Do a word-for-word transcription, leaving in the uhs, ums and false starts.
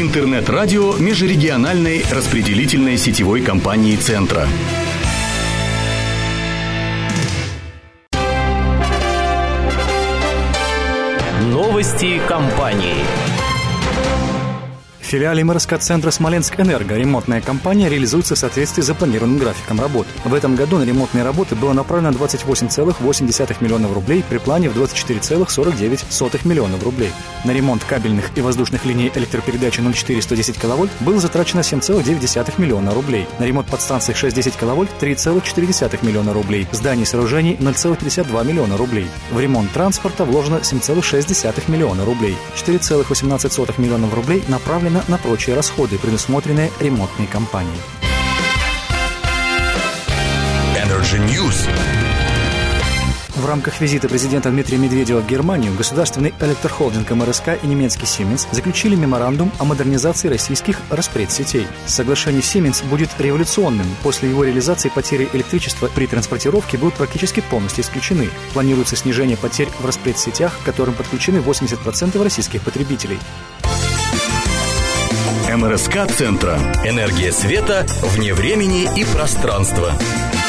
Интернет-радио межрегиональной распределительной сетевой компании «Центра». Новости компании. В филиале эм эр эс ка-центра «Смоленск-Энерго» ремонтная кампания реализуется в соответствии с запланированным графиком работ. В этом году на ремонтные работы было направлено двадцать восемь целых восемь десятых миллионов рублей при плане в двадцать четыре целых сорок девять сотых миллионов рублей. На ремонт кабельных и воздушных линий электропередачи ноль четыре сто десять киловольт было затрачено семь целых девять десятых миллиона рублей. На ремонт подстанций шесть десять киловольт три целых четыре десятых миллиона рублей. Зданий и сооружений ноль целых пятьдесят два миллиона рублей. В ремонт транспорта вложено семь целых шесть десятых миллиона рублей. четыре целых восемнадцать сотых миллионов рублей направлено на прочие расходы, предусмотренные ремонтной компанией. Energy News. В рамках визита президента Дмитрия Медведева в Германию государственный электрохолдинг эм эр эс ка и немецкий Siemens заключили меморандум о модернизации российских распредсетей. Соглашение Siemens будет революционным. После его реализации потери электричества при транспортировке будут практически полностью исключены. Планируется снижение потерь в распредсетях, к которым подключены восемьдесят процентов российских потребителей. эм эр эс ка-центра. Энергия света вне времени и пространства.